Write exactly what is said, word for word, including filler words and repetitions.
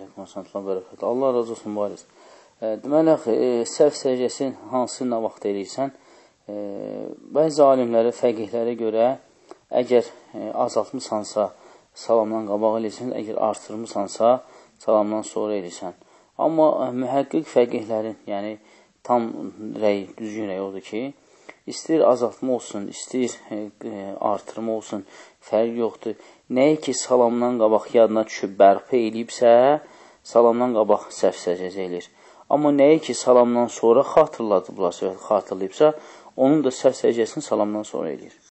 Aleyküm əsələm, bərəkət. Allah razı olsun, mübarək. Deməli, səhv səcdəsini hansı nə vaxt eləyirsən? Bəzi alimlərə, fəqihlərə görə, əgər azaltmışsansa, salamdan qabaq eləyirsən, əgər artırmışsansa, salamdan sonra eləyirsən. Amma mühəqqiq fəqihlərin, yəni tam rəy, düzgün rəy odur ki, istəyir azaltma olsun, istəyir artırma olsun, fərq yoxdur. Nəyə ki, salamdan qabaq yadına düşüb bərpa eləyibsə, salamdan qabaq səhv səcdəsi eləyir. Amma nəyə ki, salamdan sonra xatırladıblarsa, xatırlayıbsa, onun da səhv səcdəsini salamdan sonra eləyir.